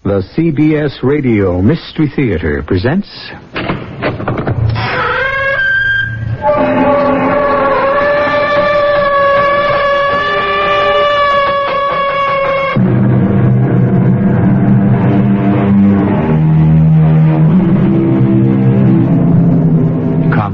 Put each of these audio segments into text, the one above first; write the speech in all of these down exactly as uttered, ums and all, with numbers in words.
The C B S Radio Mystery Theater presents... Come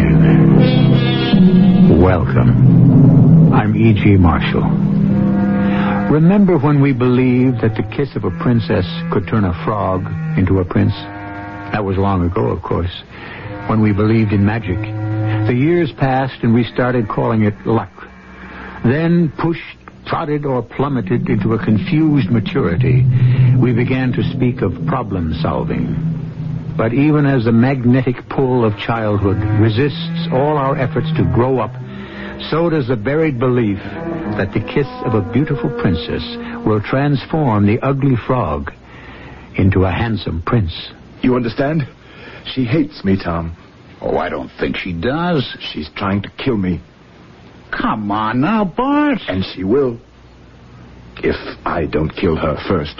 in. Welcome. I'm E G. Marshall. Remember when we believed that the kiss of a princess could turn a frog into a prince? That was long ago, of course, when we believed in magic. The years passed and we started calling it luck. Then, pushed, prodded, or plummeted into a confused maturity, we began to speak of problem solving. But even as the magnetic pull of childhood resists all our efforts to grow up, so does the buried belief that the kiss of a beautiful princess will transform the ugly frog into a handsome prince. You understand? She hates me, Tom. Oh, I don't think she does. She's trying to kill me. Come on now, Bart. And she will. If I don't kill her first.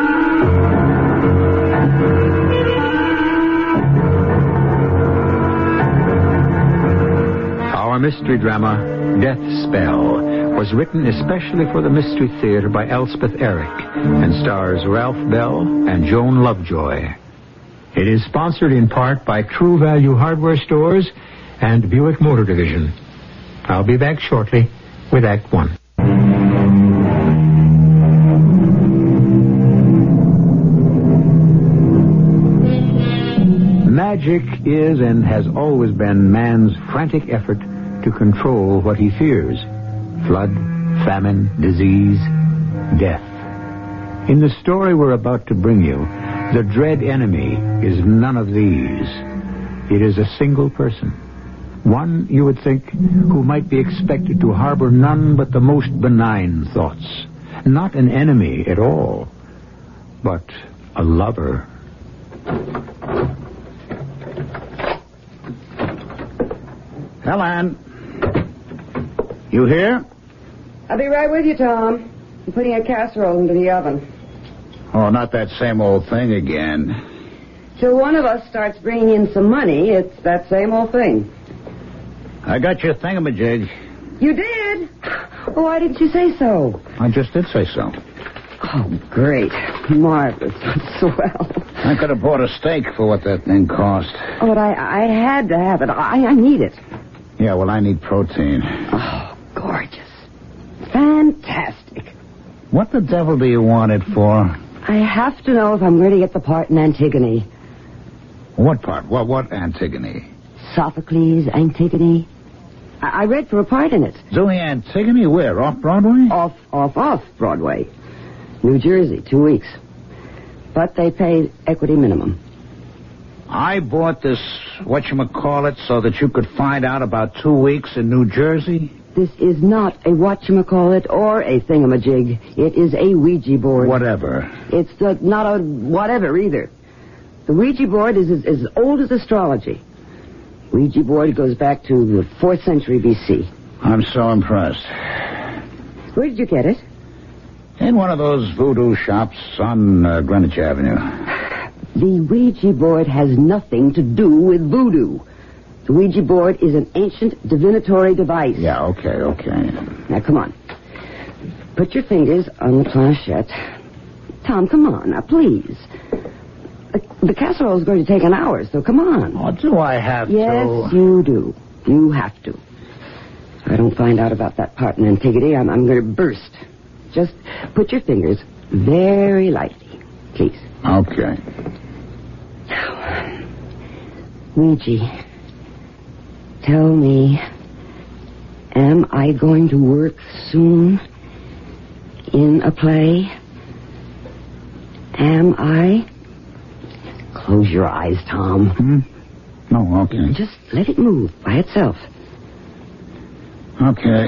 Our mystery drama, Death Spell, was written especially for the Mystery Theater by Elspeth Eric and stars Ralph Bell and Joan Lovejoy. It is sponsored in part by True Value Hardware Stores and Buick Motor Division. I'll be back shortly with Act One. Magic is and has always been man's frantic effort to control what he fears. Flood, famine, disease, death. In the story we're about to bring you, the dread enemy is none of these. It is a single person. One, you would think, who might be expected to harbor none but the most benign thoughts. Not an enemy at all, but a lover. Helen. You here? I'll be right with you, Tom. I'm putting a casserole into the oven. Oh, not that same old thing again. Till one of us starts bringing in some money, it's that same old thing. I got your thingamajig. You did? Oh, why didn't you say so? I just did say so. Oh, great. Marvelous. Swell. I could have bought a steak for what that thing cost. Oh, but I, I had to have it. I, I need it. Yeah, well, I need protein. Oh, gorgeous. Fantastic. What the devil do you want it for? I have to know if I'm going to get the part in Antigone. What part? What, what Antigone? Sophocles' Antigone. I, I read for a part in it. Doing Antigone where? Off Broadway? Off, off, off Broadway. New Jersey, two weeks. But they paid equity minimum. I bought this whatchamacallit so that you could find out about two weeks in New Jersey? This is not a whatchamacallit or a thingamajig. It is a Ouija board. Whatever. It's uh, not a whatever either. The Ouija board is as, as old as astrology. Ouija board goes back to the fourth century B C. I'm so impressed. Where did you get it? In one of those voodoo shops on uh, Greenwich Avenue. The Ouija board has nothing to do with voodoo. The Ouija board is an ancient divinatory device. Yeah, okay, okay. Now, come on. Put your fingers on the planchette. Tom, come on, now, please. The, the casserole is going to take an hour, so come on. Oh, do I have yes, to? Yes, you do. You have to. If I don't find out about that part in Antigone, I'm, I'm going to burst. Just put your fingers very lightly, please. Okay. Now, Ouija, tell me, am I going to work soon in a play? Am I? Close your eyes, Tom. Hmm? No, okay. Just let it move by itself. Okay.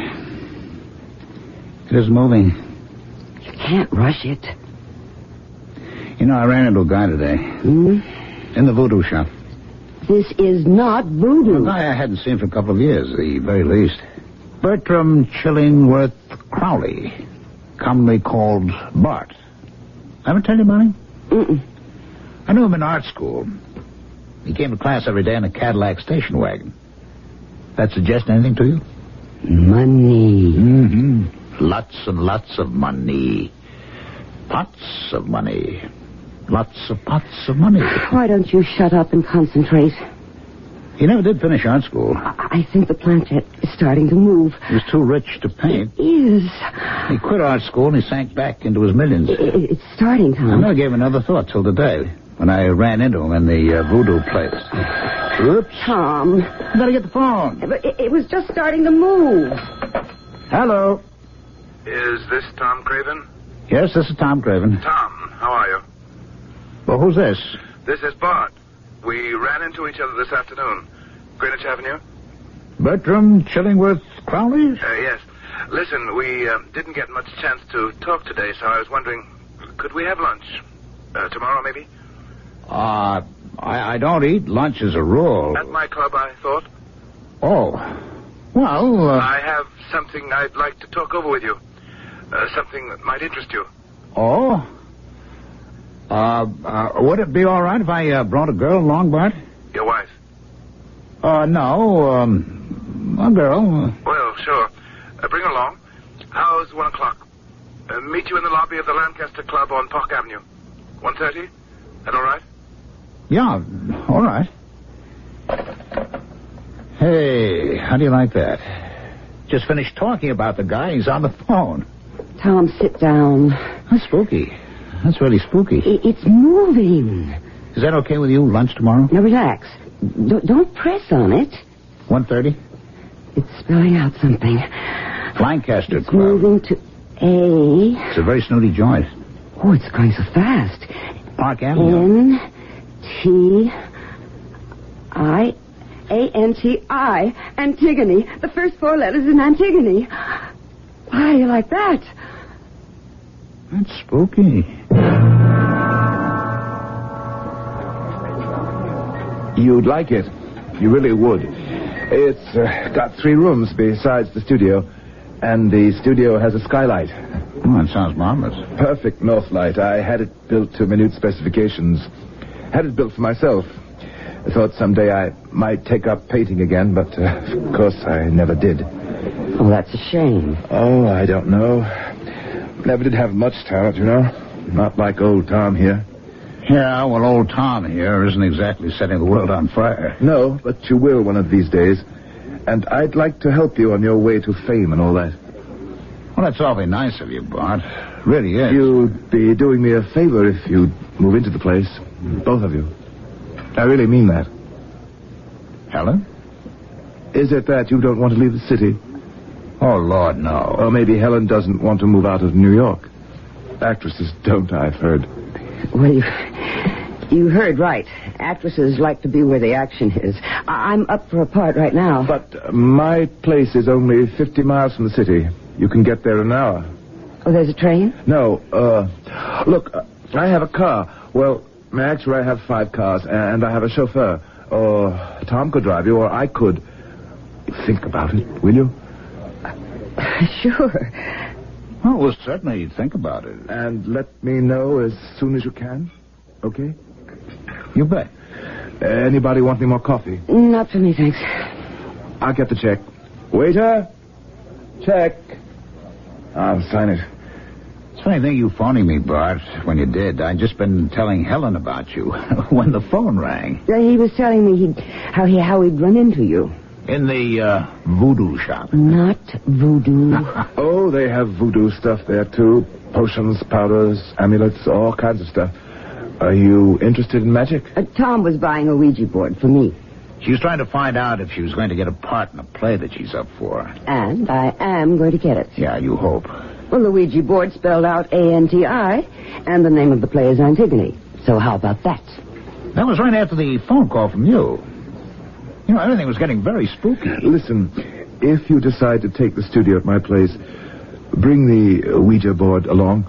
It is moving. You can't rush it. You know, I ran into a guy today. Hmm? In the voodoo shop. This is not voodoo. A guy I hadn't seen for a couple of years, the very least. Bertram Chillingworth Crowley, commonly called Bart. I ever tell you about him? Mm-mm. I knew him in art school. He came to class every day in a Cadillac station wagon. That suggest anything to you? Money. Mm-hmm. Lots and lots of money. Pots of money. Lots of pots of money. Why don't you shut up and concentrate? He never did finish art school. I, I think the planchette is starting to move. He was too rich to paint. It is. He quit art school and he sank back into his millions. It, it's starting, Tom. I never gave him another thought till today, when I ran into him in the uh, voodoo place. Oops. Tom. You gotta get the phone. But it, it was just starting to move. Hello. Is this Tom Craven? Yes, this is Tom Craven. Tom, how are you? Well, who's this? This is Bart. We ran into each other this afternoon. Greenwich Avenue? Bertram Chillingworth Crowley? Uh, yes. Listen, we uh, didn't get much chance to talk today, so I was wondering, could we have lunch? Uh, tomorrow, maybe? Uh, I, I don't eat lunch as a rule. At my club, I thought. Oh. Well, uh... I have something I'd like to talk over with you. Uh, something that might interest you. Oh? Uh, uh, would it be all right if I uh, brought a girl along, Bart? Your wife? Uh, no, um, a girl. Well, sure. Uh, bring her along. How's one o'clock? Uh, meet you in the lobby of the Lancaster Club on Park Avenue. One thirty? That all right? Yeah, all right. Hey, how do you like that? Just finished talking about the guy. He's on the phone. Tom, sit down. That's spooky. That's really spooky. I- it's moving. Is that okay with you? Lunch tomorrow? Now, relax. D- don't press on it. one thirty? It's spelling out something. Lancaster It's Club. moving to A. It's a very snooty joint. Oh, it's going so fast. Park Avenue. N T I A N T I Antigone. The first four letters in Antigone. Why, you like that? That's spooky. You'd like it. You really would. It's uh, got three rooms besides the studio, and the studio has a skylight. Oh, that sounds marvelous. Perfect north light. I had it built to minute specifications. Had it built for myself. I thought someday I might take up painting again, but uh, of course I never did. Oh, that's a shame. Oh, I don't know. Never did have much talent, you know. Not like old Tom here. Yeah, well, old Tom here isn't exactly setting the world on fire. No, but you will one of these days. And I'd like to help you on your way to fame and all that. Well, that's awfully nice of you, Bart. Really is. You'd be doing me a favor if you'd move into the place. Both of you. I really mean that. Helen? Is it that you don't want to leave the city? Oh, Lord, no. Or maybe Helen doesn't want to move out of New York. Actresses don't, I've heard. Well, you, you heard right. Actresses like to be where the action is. I- I'm up for a part right now. But uh, my place is only fifty miles from the city. You can get there in an hour. Oh, there's a train? No, uh, look, uh, I have a car. Well, actually, I have five cars, and I have a chauffeur. Or Tom could drive you, or I could. Think about it, will you? Sure. Well, we'll certainly think about it. And let me know as soon as you can, okay? You bet. Uh, anybody want any more coffee? Not for me, thanks. I'll get the check. Waiter! Check. I'll sign it. It's a funny thing you phoning me, Bart. When you did, I'd just been telling Helen about you when the phone rang. Uh, He was telling me he'd, how, he, how he'd run into you. In the uh, voodoo shop. Not voodoo. Oh, they have voodoo stuff there, too. Potions, powders, amulets, all kinds of stuff. Are you interested in magic? Uh, Tom was buying a Ouija board for me. She was trying to find out if she was going to get a part in a play that she's up for. And I am going to get it. Yeah, you hope. Well, the Ouija board spelled out A N T I, and the name of the play is Antigone. So how about that? That was right after the phone call from you. You know, everything was getting very spooky. Listen, if you decide to take the studio at my place, bring the Ouija board along.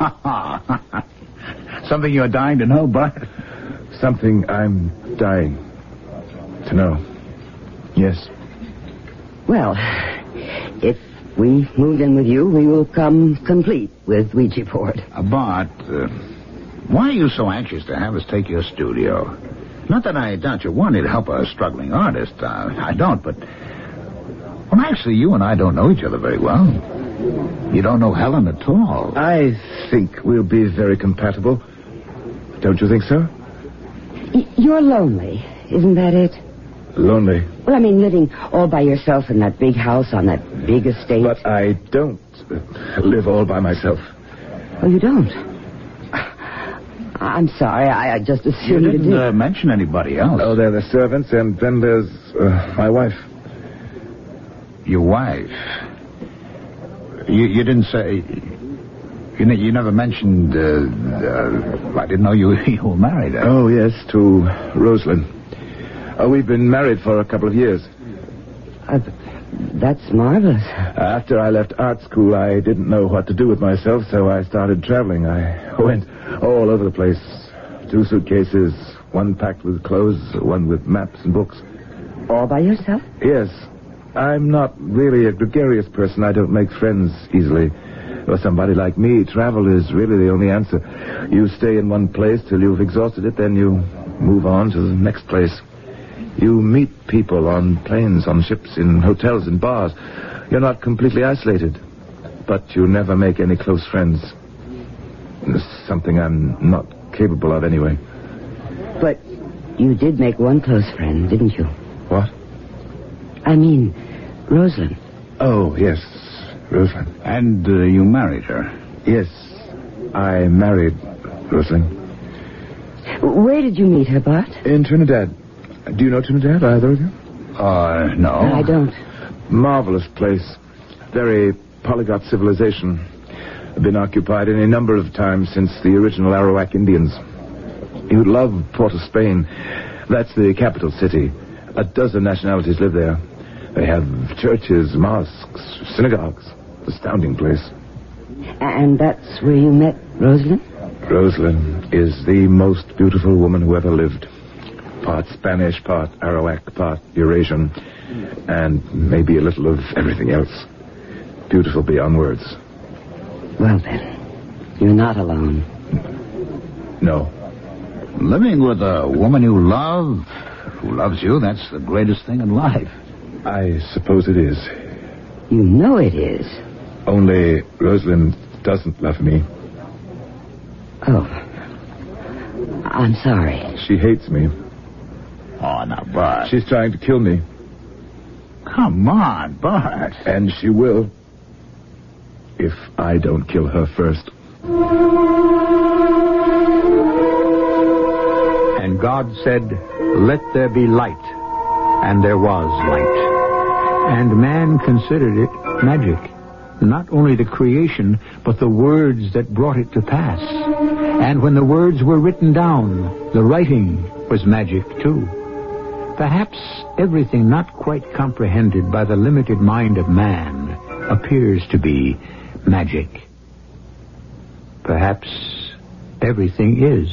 Something you're dying to know, Bart? Something I'm dying to know. Yes. Well, if we move in with you, we will come complete with Ouija board. Uh, Bart, uh, Why are you so anxious to have us take your studio? Not that I doubt you wanted to help a struggling artist. Uh, I don't, but... Well, actually, you and I don't know each other very well. You don't know Helen at all. I think we'll be very compatible. Don't you think so? Y- you're lonely, isn't that it? Lonely. Well, I mean, living all by yourself in that big house on that big estate. But I don't uh, live all by myself. Oh, you don't? I'm sorry. I, I just assumed You you didn't did. uh, mention anybody else. Oh, there are the servants, and then there's uh, my wife. Your wife. You, you didn't say... You, ne- you never mentioned... Uh, uh, I didn't know you, you were married. Uh, Oh, yes, to Rosalind. Uh, we've been married for a couple of years. Uh, that's marvelous. After I left art school, I didn't know what to do with myself, so I started traveling. I went all over the place. Two suitcases, one packed with clothes, one with maps and books. All by yourself? Yes. I'm not really a gregarious person. I don't make friends easily. For somebody like me, travel is really the only answer. You stay in one place till you've exhausted it, then you move on to the next place. You meet people on planes, on ships, in hotels, in bars. You're not completely isolated, but you never make any close friends. It's something I'm not capable of anyway. But you did make one close friend, didn't you? What? I mean, Rosalind. Oh, yes, Rosalind. and uh, you married her. Yes, I married Rosalind. Where did you meet her, Bart? In Trinidad. Do you know Trinidad, either of you? Uh, no. I don't. Marvelous place. Very polyglot civilization. Been occupied any number of times since the original Arawak Indians. You'd love Port of Spain. That's the capital city. A dozen nationalities live there. They have churches, mosques, synagogues. Astounding place. And that's where you met Rosalind? Rosalind is the most beautiful woman who ever lived. Part Spanish, part Arawak, part Eurasian, and maybe a little of everything else. Beautiful beyond words. Well, then, you're not alone. No. Living with a woman you love, who loves you, that's the greatest thing in life. I suppose it is. You know it is. Only Rosalind doesn't love me. Oh. I'm sorry. She hates me. Oh, now, Bart. She's trying to kill me. Come on, Bart. And she will. If I don't kill her first. And God said, "Let there be light." And there was light. And man considered it magic. Not only the creation, but the words that brought it to pass. And when the words were written down, the writing was magic too. Perhaps everything not quite comprehended by the limited mind of man appears to be magic. Perhaps everything is.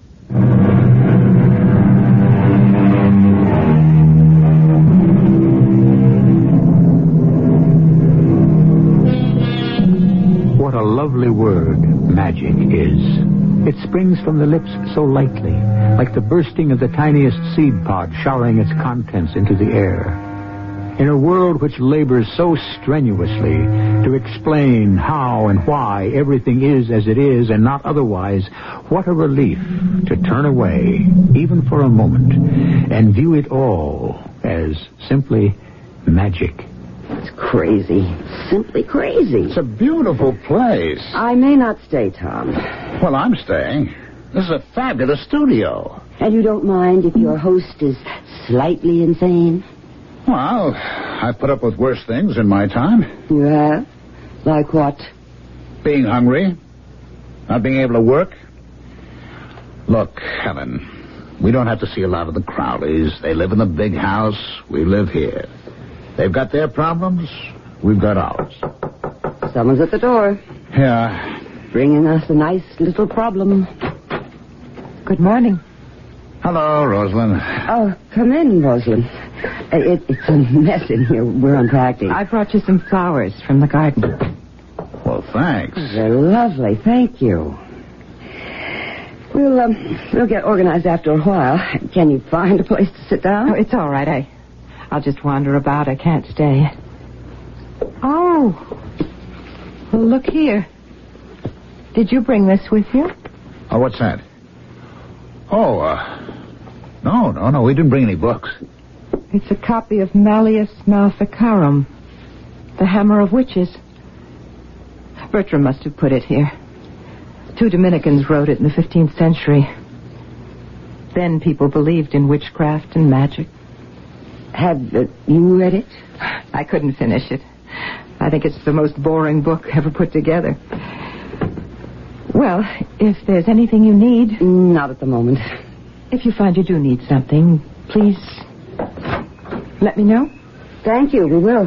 What a lovely word magic is. It springs from the lips so lightly, like the bursting of the tiniest seed pod showering its contents into the air. In a world which labors so strenuously to explain how and why everything is as it is and not otherwise, what a relief to turn away, even for a moment, and view it all as simply magic. It's crazy. Simply crazy. It's a beautiful place. I may not stay, Tom. Well, I'm staying. This is a fabulous studio. And you don't mind if your host is slightly insane? Well, I put up with worse things in my time. You have? Like what? Being hungry. Not being able to work. Look, Helen, we don't have to see a lot of the Crowleys. They live in the big house. We live here. They've got their problems. We've got ours. Someone's at the door. Yeah. Bringing us a nice little problem. Good morning. Hello, Rosalind. Oh, come in, Rosalind. It, it's a mess in here. We're unpacking. I brought you some flowers from the garden. Well, thanks. They're lovely. Thank you. We'll, um, we'll get organized after a while. Can you find a place to sit down? Oh, it's all right. I, I'll just wander about. I can't stay. Oh. Well, look here. Did you bring this with you? Oh, what's that? Oh, uh... No, no, no, we didn't bring any books. It's a copy of Malleus Maleficarum, The Hammer of Witches. Bertram must have put it here. Two Dominicans wrote it in the fifteenth century. Then people believed in witchcraft and magic. Have uh, you read it? I couldn't finish it. I think it's the most boring book ever put together. Well, if there's anything you need... Not at the moment. If you find you do need something, please let me know. Thank you, we will.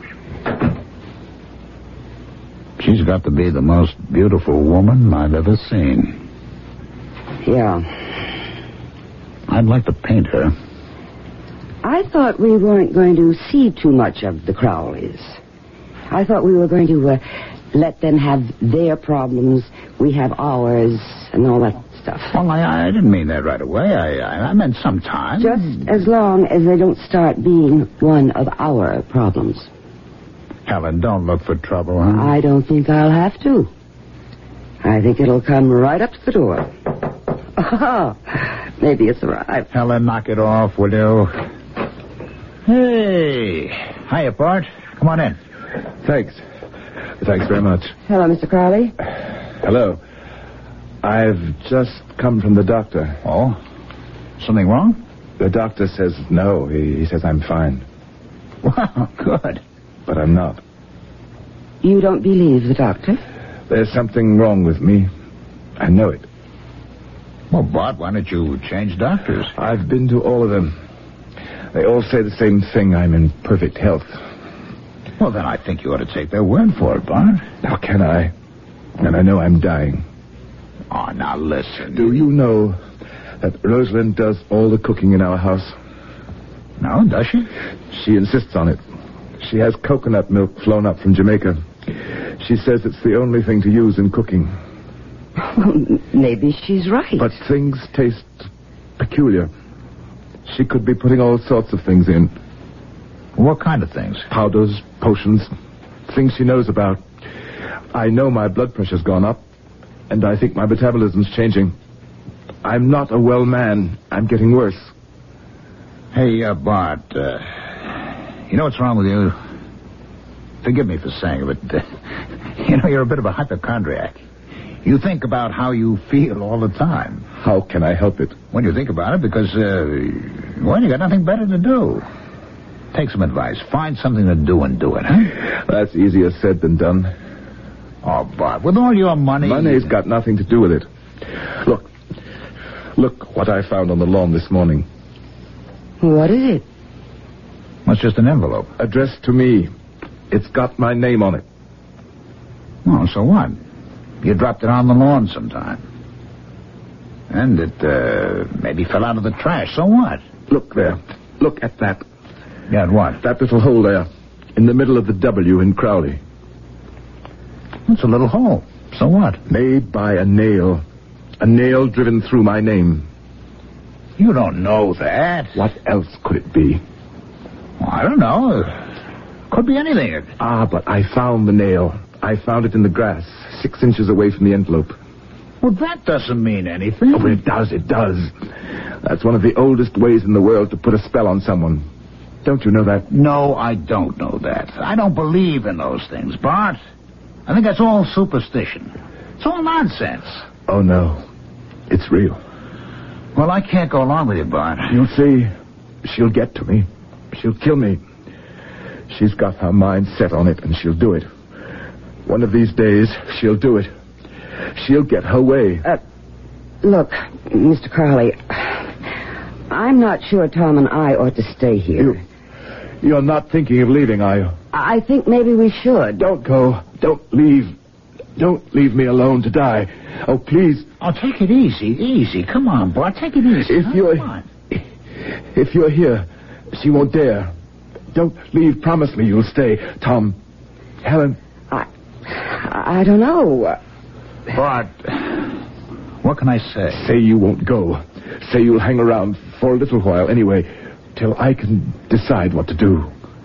She's got to be the most beautiful woman I've ever seen. Yeah. I'd like to paint her. I thought we weren't going to see too much of the Crowleys. I thought we were going to uh, let them have their problems, we have ours, and all that stuff. Well, I, I didn't mean that right away. I, I, I meant sometime. Just as long as they don't start being one of our problems. Helen, don't look for trouble, huh? I don't think I'll have to. I think it'll come right up to the door. Oh, maybe it's arrived. Helen, knock it off, will you? Hey. Hiya, Bart. Come on in. Thanks. Thanks very much. Hello, Mister Crowley. Hello. I've just come from the doctor. Oh? Something wrong? The doctor says no. He, he says I'm fine. Well, good. But I'm not. You don't believe the doctor? There's something wrong with me. I know it. Well, Bart, why don't you change doctors? I've been to all of them. They all say the same thing. I'm in perfect health. Well, then I think you ought to take their word for it, Bart. How can I? And I know I'm dying. Oh, now listen. Do you know that Rosalind does all the cooking in our house? No, does she? She insists on it. She has coconut milk flown up from Jamaica. She says it's the only thing to use in cooking. Well, maybe she's right. But things taste peculiar. She could be putting all sorts of things in. What kind of things? Powders, potions, things she knows about. I know my blood pressure's gone up, and I think my metabolism's changing. I'm not a well man. I'm getting worse. Hey, uh, Bart, uh, you know what's wrong with you? Forgive me for saying it, but, uh, you know, you're a bit of a hypochondriac. You think about how you feel all the time. How can I help it? When you think about it, because, uh, well, you got nothing better to do. Take some advice. Find something to do and do it, huh? That's easier said than done. Oh, Bart, with all your money... Money's got nothing to do with it. Look. Look what I found on the lawn this morning. What is it? Well, it's just an envelope. Addressed to me. It's got my name on it. Oh, so what? You dropped it on the lawn sometime. And it, uh, maybe fell out of the trash. So what? Look there. Look at that. Yeah, what? That little hole there. In the middle of the W in Crowley. It's a little hole. So what? Made by a nail. A nail driven through my name. You don't know that. What else could it be? Well, I don't know. Could be anything. Ah, but I found the nail. I found it in the grass, six inches away from the envelope. Well, that doesn't mean anything. Oh, it does, it does. That's one of the oldest ways in the world to put a spell on someone. Don't you know that? No, I don't know that. I don't believe in those things, Bart. I think that's all superstition. It's all nonsense. Oh, no. It's real. Well, I can't go along with you, Bart. You'll see. She'll get to me. She'll kill me. She's got her mind set on it, and she'll do it. One of these days, she'll do it. She'll get her way. Uh, look, Mister Crowley, I'm not sure Tom and I ought to stay here. You, you're not thinking of leaving, are you? I think maybe we should. Don't go. Don't leave. Don't leave me alone to die. Oh, please. Oh, take it easy, easy. Come on, Bart, take it easy. If huh? you're... Come on. If you're here, she won't dare. Don't leave. Promise me you'll stay. Tom. Helen. I, I don't know. Bart, What can I say? Say you won't go. Say you'll hang around for a little while anyway, till I can decide what to do.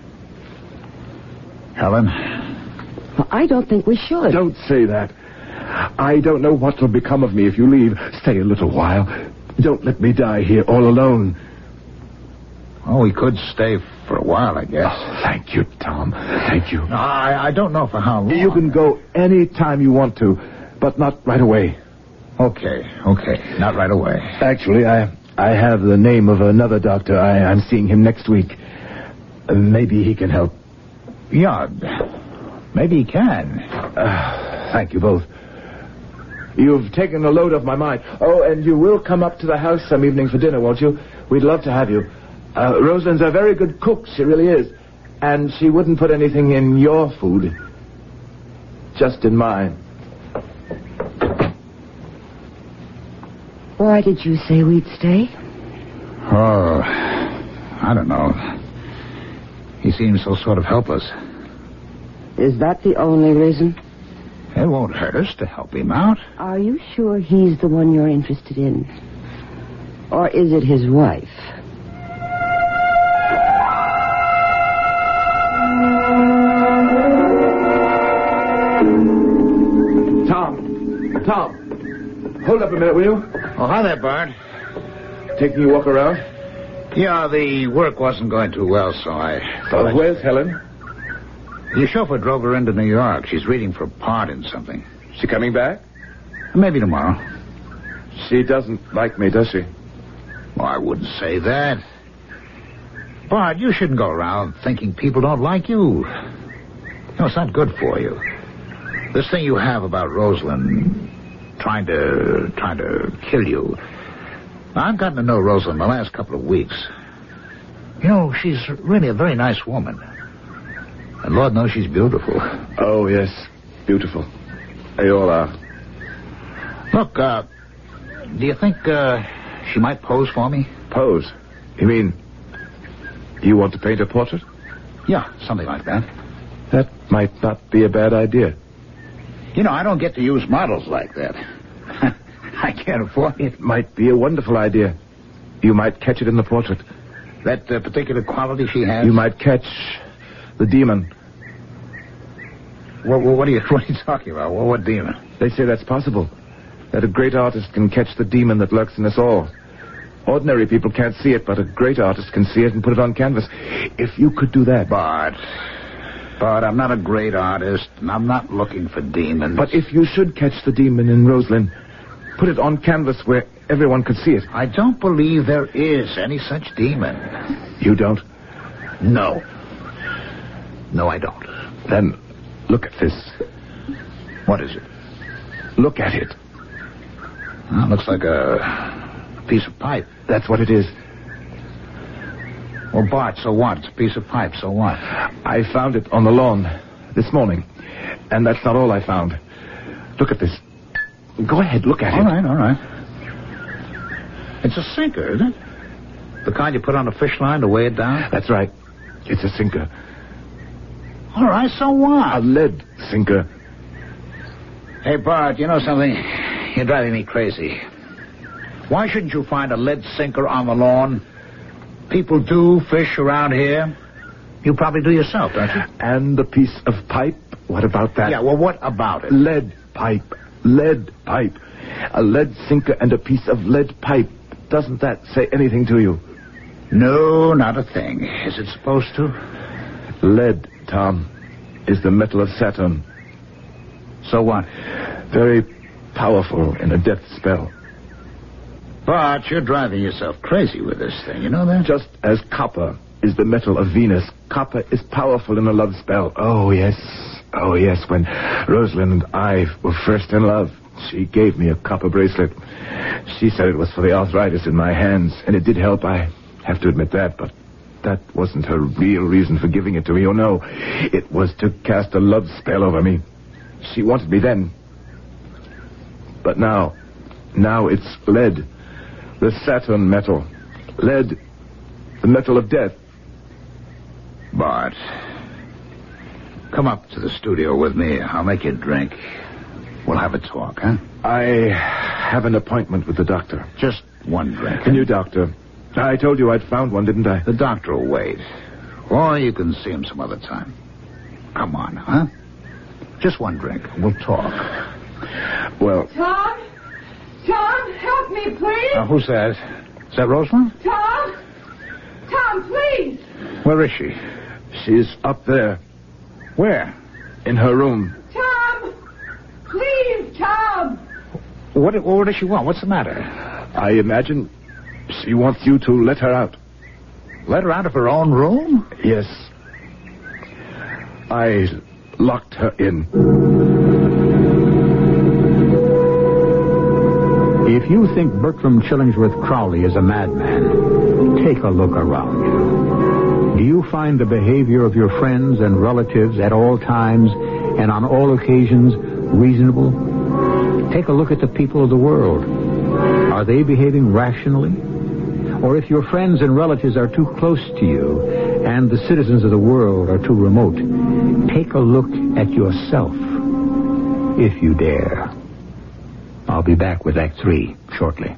Helen? Well, I don't think we should. Don't say that. I don't know what will become of me if you leave. Stay a little while. Don't let me die here all alone. Oh, we could stay for a while, I guess. Oh, thank you, Tom. Thank you. No, I, I don't know for how long. You can go any time you want to, but not right away. Okay, okay. Not right away. Actually, I I have the name of another doctor. I, I'm seeing him next week. Uh, maybe he can help. Yeah, maybe he can. Uh, thank you both. You've taken a load off my mind. Oh, and you will come up to the house some evening for dinner, won't you? We'd love to have you. Uh, Rosalind's a very good cook. She really is. And she wouldn't put anything in your food. Just in mine. Why did you say we'd stay? Oh, I don't know. He seems so sort of helpless. Is that the only reason? It won't hurt us to help him out. Are you sure he's the one you're interested in? Or is it his wife? Tom. Tom. Hold up a minute, will you? Oh, hi there, Bart. Taking you a walk around? Yeah, the work wasn't going too well, so I... Uh, where's Helen? Your chauffeur drove her into New York. She's reading for a part in something. She coming back? Maybe tomorrow. She doesn't like me, does she? Well, I wouldn't say that. Bart, you shouldn't go around thinking people don't like you. No, it's not good for you. This thing you have about Rosalind trying to trying to kill you. I've gotten to know Rosalind the last couple of weeks. You know, she's really a very nice woman. And Lord knows she's beautiful. Oh, yes. Beautiful. They all are. Look, uh, do you think, uh, she might pose for me? Pose? You mean, you want to paint a portrait? Yeah, something like that. That might not be a bad idea. You know, I don't get to use models like that. I can't afford it. It might be a wonderful idea. You might catch it in the portrait. That uh, particular quality she has? You might catch the demon. What, what, are you, what are you talking about? What, what demon? They say that's possible. That a great artist can catch the demon that lurks in us all. Ordinary people can't see it, but a great artist can see it and put it on canvas. If you could do that... Bart... Bart, I'm not a great artist, and I'm not looking for demons. But if you should catch the demon in Rosalind, put it on canvas where everyone could see it. I don't believe there is any such demon. You don't? No. No, I don't. Then look at this. What is it? Look at it. Well, it looks like a piece of pipe. That's what it is. Well, Bart, so what? It's a piece of pipe, so what? I found it on the lawn this morning. And that's not all I found. Look at this. Go ahead, look at all it. All right, all right. It's a sinker, isn't it? The kind you put on a fish line to weigh it down? That's right. It's a sinker. All right, so what? A lead sinker. Hey, Bart, you know something? You're driving me crazy. Why shouldn't you find a lead sinker on the lawn? People do fish around here. You probably do yourself, don't you? And the piece of pipe? What about that? Yeah, well, what about it? Lead pipe. Lead pipe. A lead sinker and a piece of lead pipe. Doesn't that say anything to you? No, not a thing. Is it supposed to? Lead, Tom, is the metal of Saturn. So what? Very powerful in a death spell. But you're driving yourself crazy with this thing, you know that? Just as copper is the metal of Venus, copper is powerful in a love spell. Oh, yes. Oh, yes. When Rosalind and I were first in love, she gave me a copper bracelet. She said it was for the arthritis in my hands, and it did help. I have to admit that, but that wasn't her real reason for giving it to me. Oh, no. It was to cast a love spell over me. She wanted me then. But now, now it's lead. The Saturn metal. Lead. The metal of death. Bart, come up to the studio with me. I'll make you a drink. We'll have a talk, huh? I have an appointment with the doctor. Just one drink. The new doctor. I told you I'd found one, didn't I? The doctor will wait. Or you can see him some other time. Come on, huh? Just one drink. We'll talk. Well... Tom? Tom, help me, please. Uh, who's that? Is that Rosalind? Tom? Tom, please. Where is she? She's up there. Where? In her room. Tom! Please, Tom! What, what does she want? What's the matter? I imagine she wants you to let her out. Let her out of her own room? Yes. I locked her in. If you think Bertram Chillingsworth Crowley is a madman, take a look around you. Do you find the behavior of your friends and relatives at all times and on all occasions reasonable? Take a look at the people of the world. Are they behaving rationally? Or if your friends and relatives are too close to you and the citizens of the world are too remote, take a look at yourself, if you dare. I'll be back with Act Three shortly.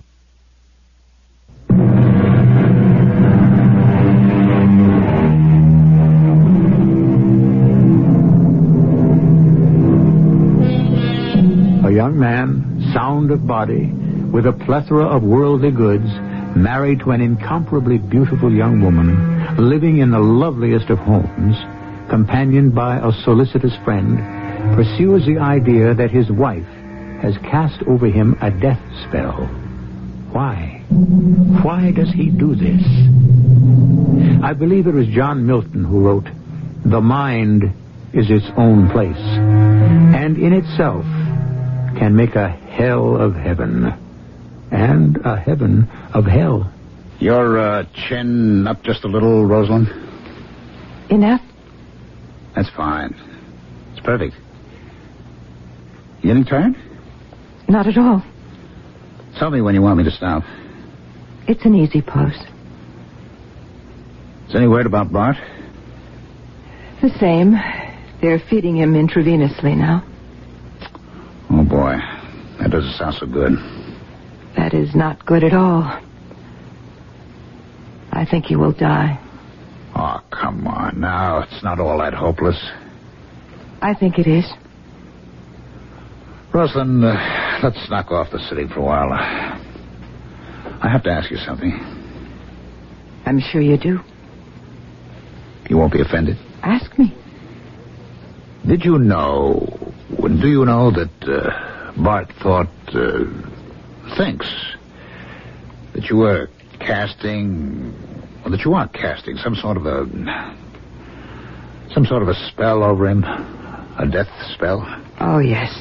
A young man, sound of body, with a plethora of worldly goods, married to an incomparably beautiful young woman, living in the loveliest of homes, companioned by a solicitous friend, pursues the idea that his wife has cast over him a death spell. Why? Why does he do this? I believe it was John Milton who wrote, "The mind is its own place, and in itself can make a hell of heaven, and a heaven of hell." Your uh, chin up just a little, Rosalind? Enough? That's fine. It's perfect. You getting tired? Not at all. Tell me when you want me to stop. It's an easy pose. Is any word about Bart? The same. They're feeding him intravenously now. Oh, boy. That doesn't sound so good. That is not good at all. I think he will die. Oh, come on now. It's not all that hopeless. I think it is. Rosalind, uh, let's knock off the city for a while. I have to ask you something. I'm sure you do. You won't be offended? Ask me. Did you know, do you know that uh, Bart thought, uh, thinks, that you were casting, or that you are casting some sort of a, some sort of a spell over him? A death spell? Oh, yes.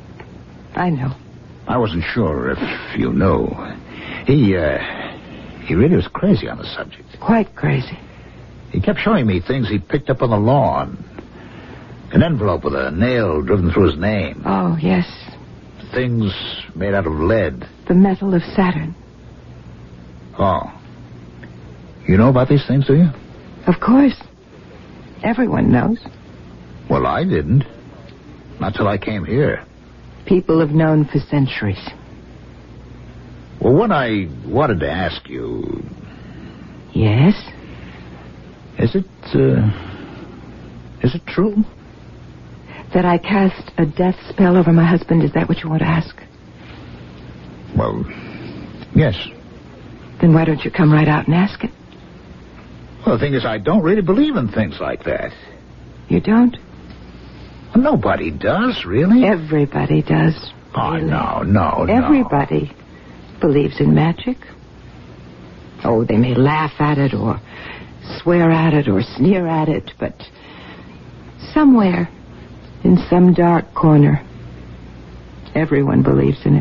I know. I wasn't sure if you knew. He, uh, he really was crazy on the subject. Quite crazy. He kept showing me things he'd picked up on the lawn. An envelope with a nail driven through his name. Oh, yes. Things made out of lead. The metal of Saturn. Oh. You know about these things, do you? Of course. Everyone knows. Well, I didn't. Not till I came here. People have known for centuries. Well, what I wanted to ask you... Yes? Is it, uh... Is it true? That I cast a death spell over my husband, is that what you want to ask? Well, yes. Then why don't you come right out and ask it? Well, the thing is, I don't really believe in things like that. You don't? Well, nobody does, really. Everybody does. Oh, really. no, no, no. Everybody believes in magic. Oh, they may laugh at it or swear at it or sneer at it, but somewhere in some dark corner, everyone believes in it.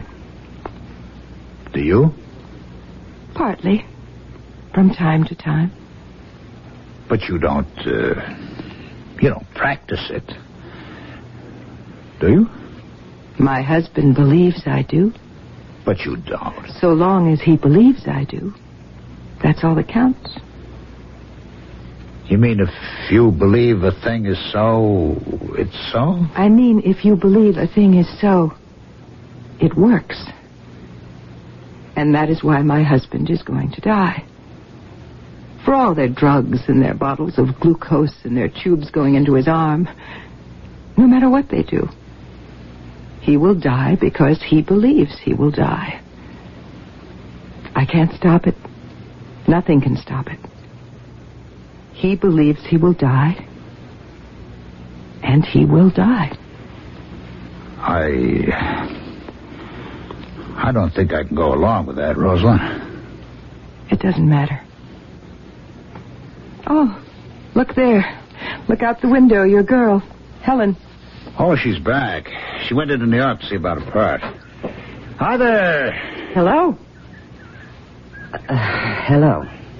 Do you? Partly. From time to time. But you don't, uh, you don't practice it. Do you? My husband believes I do. But you don't. So long as he believes I do, that's all that counts. You mean if you believe a thing is so, it's so? I mean, if you believe a thing is so, it works. And that is why my husband is going to die. For all their drugs and their bottles of glucose and their tubes going into his arm, no matter what they do, he will die because he believes he will die. I can't stop it. Nothing can stop it. He believes he will die, and he will die. I... I don't think I can go along with that, Rosalind. It doesn't matter. Oh, look there. Look out the window, your girl, Helen. Oh, she's back. She went into New York to see about a part. Hi there. Hello. Uh, hello.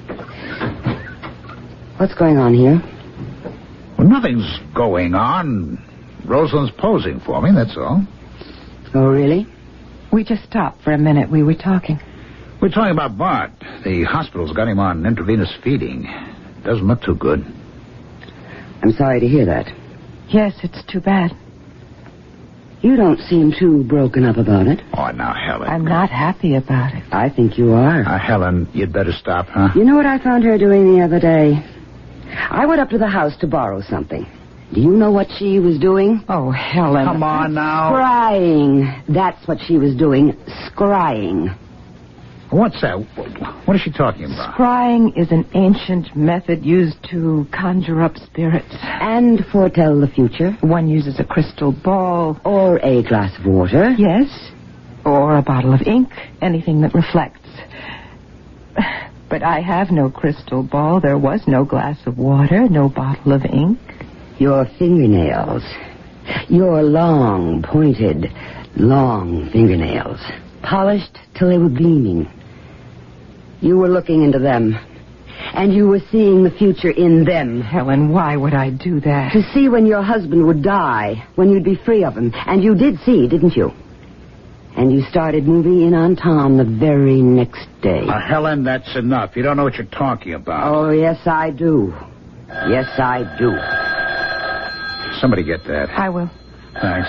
What's going on here? Well, nothing's going on. Rosalind's posing for me, that's all. Oh, really? We just stopped for a minute. We were talking. We're talking about Bart. The hospital's got him on intravenous feeding. Doesn't look too good. I'm sorry to hear that. Yes, it's too bad. You don't seem too broken up about it. Oh, now, Helen. I'm not happy about it. I think you are. Uh, Helen, you'd better stop, huh? You know what I found her doing the other day? I went up to the house to borrow something. Do you know what she was doing? Oh, Helen. Come on now. Scrying. That's what she was doing. Scrying. What's that? What is she talking about? Scrying is an ancient method used to conjure up spirits. And foretell the future. One uses a crystal ball. Or a glass of water. Yes. Or a bottle of ink. Anything that reflects. But I have no crystal ball. There was no glass of water, no bottle of ink. Your fingernails. Your long, pointed, long fingernails. Polished till they were gleaming. You were looking into them. And you were seeing the future in them. Helen, why would I do that? To see when your husband would die, when you'd be free of him. And you did see, didn't you? And you started moving in on Tom the very next day. Uh, Helen, that's enough. You don't know what you're talking about. Oh, yes, I do. Yes, I do. Somebody get that. I will. Thanks.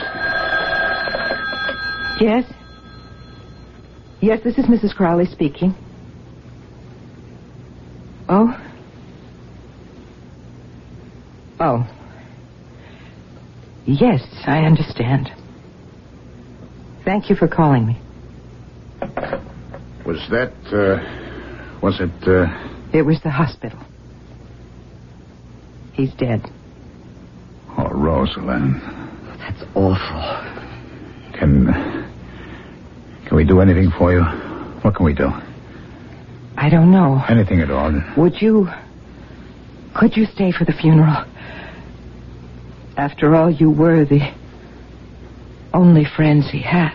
Yes? Yes, this is Missus Crowley speaking. Oh? Oh. Yes, I understand. Thank you for calling me. Was that, uh... Was it, uh... It was the hospital. He's dead. Oh, Rosalind. That's awful. Can... Can we do anything for you? What can we do? I don't know. Anything at all. Would you... Could you stay for the funeral? After all, you were the only friends he had.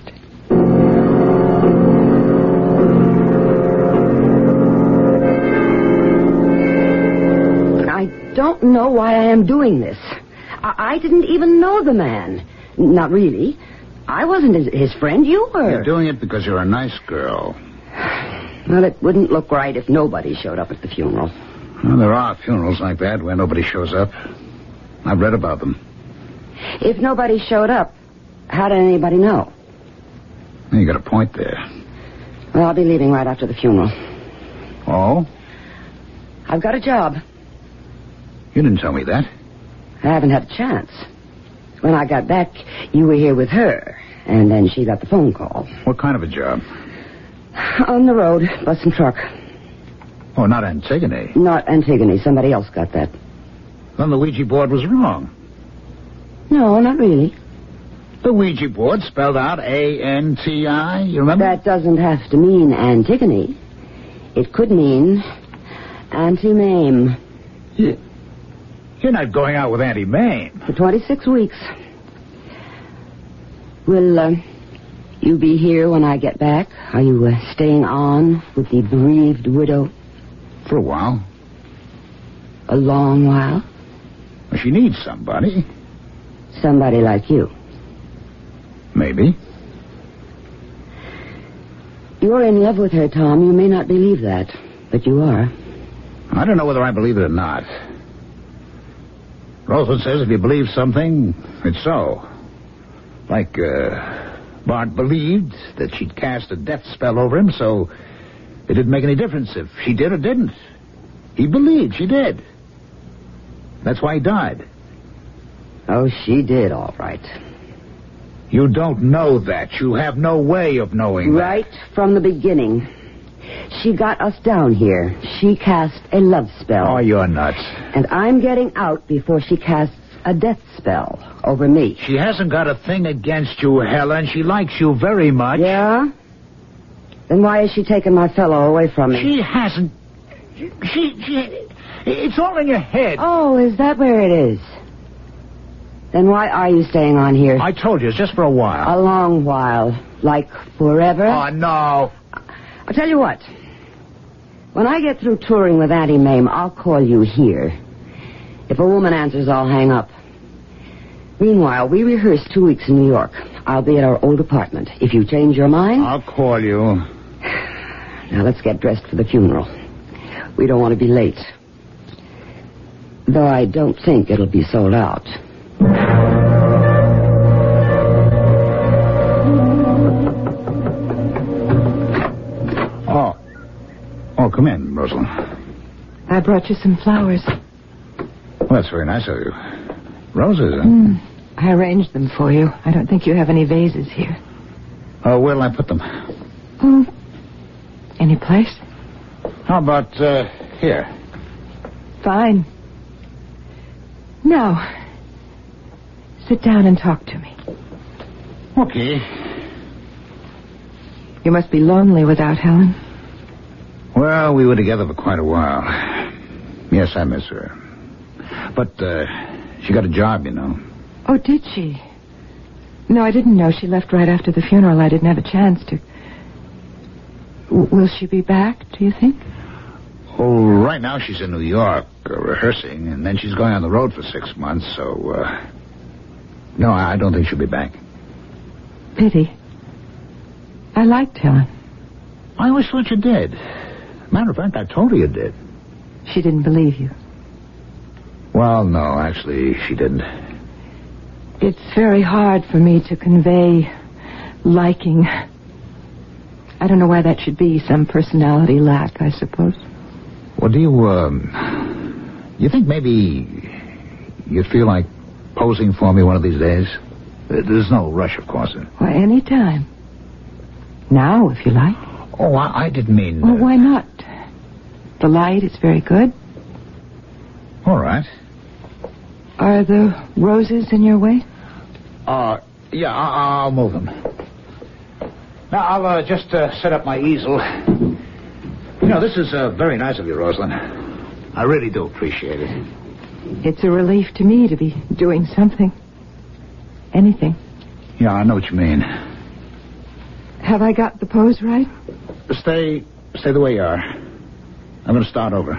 I don't know why I am doing this. I, I didn't even know the man. Not really. I wasn't his, his friend. You were. You're doing it because you're a nice girl. Well, it wouldn't look right if nobody showed up at the funeral. Well, there are funerals like that where nobody shows up. I've read about them. If nobody showed up, how did anybody know? You got a point there. Well, I'll be leaving right after the funeral. Oh? I've got a job. You didn't tell me that. I haven't had a chance. When I got back, you were here with her, and then she got the phone call. What kind of a job? On the road, bus and truck. Oh, not Antigone. Not Antigone. Somebody else got that. Then the Ouija board was wrong. No, not really. The Ouija board spelled out A N T I, you remember? That doesn't have to mean Antigone. It could mean Auntie Mame. You, you're not going out with Auntie Mame. For twenty-six weeks. Will uh, you be here when I get back? Are you uh, staying on with the bereaved widow? For a while. A long while? Well, she needs somebody. Somebody like you. Maybe. You're in love with her, Tom. You may not believe that, but you are. I don't know whether I believe it or not. Rosalind says if you believe something, it's so. Like, uh, Bart believed that she'd cast a death spell over him, so it didn't make any difference if she did or didn't. He believed she did. That's why he died. Oh, she did, all right. You don't know that. You have no way of knowing Right that. from the beginning. She got us down here. She cast a love spell. Oh, you're nuts. And I'm getting out before she casts a death spell over me. She hasn't got a thing against you, Helen. She likes you very much. Yeah? Then why is she taking my fellow away from me? She hasn't... She... she it's all in your head. Oh, is that where it is? Then why are you staying on here? I told you, it's just for a while. A long while. Like forever? Oh, no. I'll tell you what. When I get through touring with Auntie Mame, I'll call you here. If a woman answers, I'll hang up. Meanwhile, we rehearse two weeks in New York. I'll be at our old apartment. If you change your mind... I'll call you. Now, let's get dressed for the funeral. We don't want to be late. Though I don't think it'll be sold out. Oh. Oh, come in, Rosalind. I brought you some flowers. Well, that's very nice of you. Roses, huh? Mm, I arranged them for you. I don't think you have any vases here. Oh, where'll I put them? Oh, any place? How about, uh, here? Fine. Now, sit down and talk to me. Okay. You must be lonely without Helen. Well, we were together for quite a while. Yes, I miss her. But, uh, she got a job, you know. Oh, did she? No, I didn't know. She left right after the funeral. I didn't have a chance to. W- will she be back, do you think? Oh, right now she's in New York, uh, rehearsing, and then she's going on the road for six months, so, uh... No, I don't think she'll be back. Pity. I liked Helen. I always thought you did. Matter of fact, I told her you did. She didn't believe you. Well, no, actually, she didn't. It's very hard for me to convey liking. I don't know why that should be. Some personality lack, I suppose. Well, do you, um... You think maybe you'd feel like posing for me one of these days? There's no rush, of course. Why, any time. Now, if you like. Oh, I, I didn't mean... Well, why not? The light is very good. All right. Are the roses in your way? Uh, yeah, I- I'll move them. Now, I'll uh, just uh, set up my easel. You know, this is uh, very nice of you, Rosalind. I really do appreciate it. It's a relief to me to be doing something. Anything. Yeah, I know what you mean. Have I got the pose right? Stay, stay the way you are. I'm going to start over.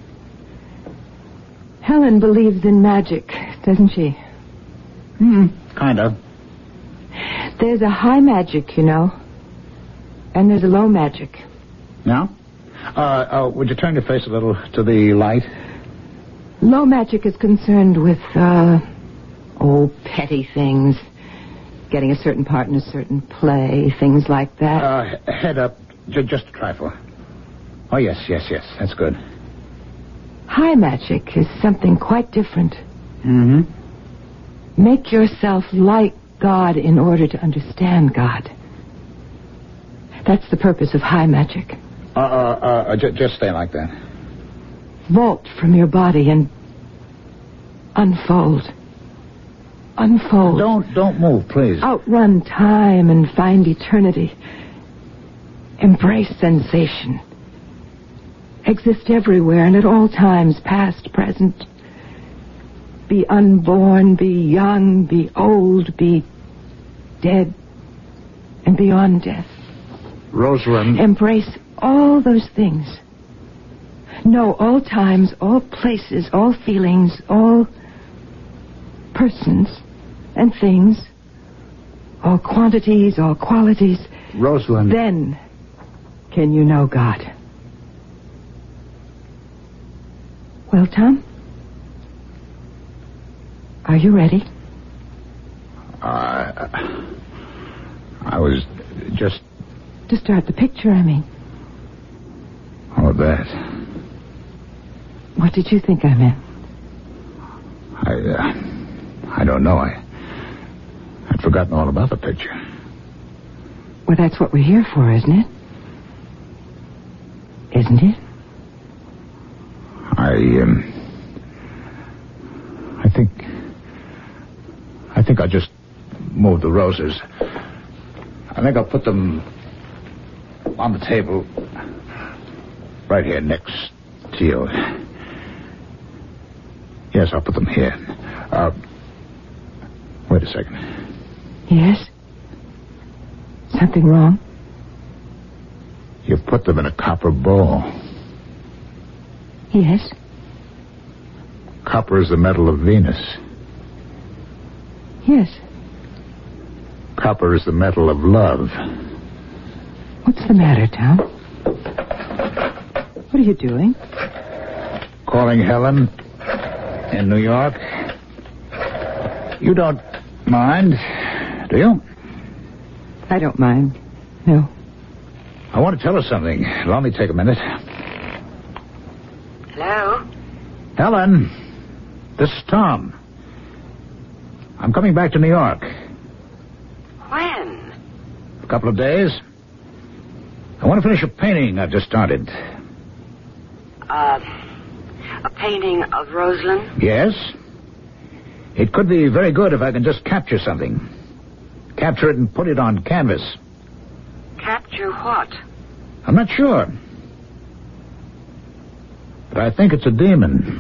Helen believes in magic, doesn't she? Hmm, kind of. There's a high magic, you know. And there's a low magic. Now? Uh, uh, would you turn your face a little to the light? Low magic is concerned with, uh, oh, petty things. Getting a certain part in a certain play, things like that. Uh, head up, j- just a trifle. Oh, yes, yes, yes, that's good. High magic is something quite different. Mm-hmm. Make yourself like God in order to understand God. That's the purpose of high magic. Uh, uh, uh, j- just stay like that. Vault from your body and unfold. Unfold. Don't, don't move, please. Outrun time and find eternity. Embrace sensation. Exist everywhere and at all times, past, present. Be unborn, be young, be old, be dead, and beyond death. Rosalind. Embrace all those things. Know all times, all places, all feelings, all persons and things, all quantities, all qualities. Rosalind. Then can you know God. Well, Tom? Are you ready? Uh, I was just... To start the picture, I mean. Oh, that. What did you think I meant? I, uh, I don't know. I, I'd forgotten all about the picture. Well, that's what we're here for, isn't it? Isn't it? I, um... I think... I think I'll just move the roses. I think I'll put them on the table right here next to you. Yes, I'll put them here. Uh, wait a second. Yes? Something wrong? You put them in a copper bowl. Yes. Copper is the metal of Venus. Yes. Copper is the metal of love. What's the matter, Tom? What are you doing? Calling Helen in New York. You don't mind, do you? I don't mind. No. I want to tell her something. It'll only take a minute. Hello? Helen, this is Tom. I'm coming back to New York. When? A couple of days. I want to finish a painting I've just started. Uh, a painting of Rosalind? Yes. It could be very good if I can just capture something. Capture it and put it on canvas. Capture what? I'm not sure. But I think it's a demon.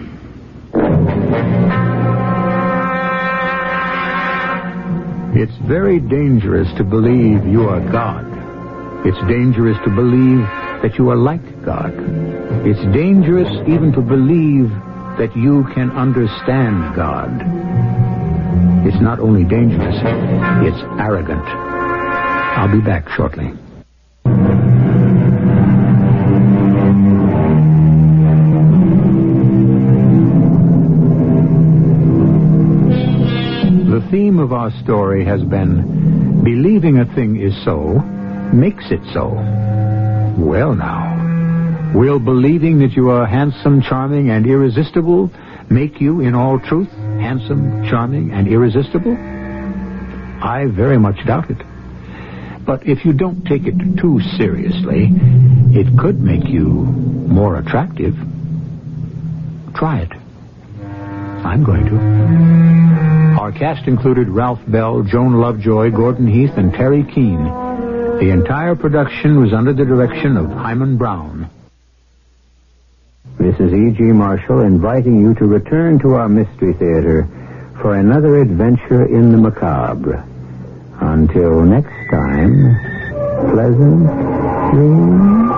It's very dangerous to believe you are God. It's dangerous to believe that you are like God. It's dangerous even to believe that you can understand God. It's not only dangerous, it's arrogant. I'll be back shortly. The theme of our story has been believing a thing is so makes it so. Well now, will believing that you are handsome, charming, and irresistible make you, in all truth, handsome, charming, and irresistible? I very much doubt it. But if you don't take it too seriously, it could make you more attractive. Try it. I'm going to. Our cast included Ralph Bell, Joan Lovejoy, Gordon Heath, and Terry Keane. The entire production was under the direction of Hyman Brown. This is E G. Marshall inviting you to return to our Mystery Theater for another adventure in the macabre. Until next time, pleasant dreams.